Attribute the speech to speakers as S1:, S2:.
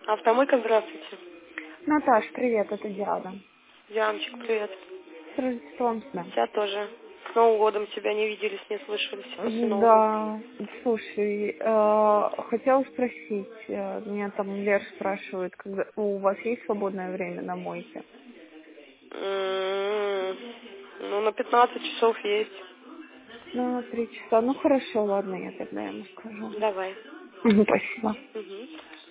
S1: Автомойка, здравствуйте.
S2: Наташ, привет, это Диана.
S1: Дианочка, привет.
S2: С Рождеством тебя.
S1: Тебя тоже. С Новым годом тебя не виделись, не слышались после Нового.
S2: Да, слушай, хотела спросить, меня там Лер спрашивает, когда у вас есть свободное время на мойке?
S1: Ну, на 15 часов есть.
S2: На 3 часа. Ну хорошо, ладно, я тогда ему скажу.
S1: Давай.
S2: Спасибо.
S1: Угу.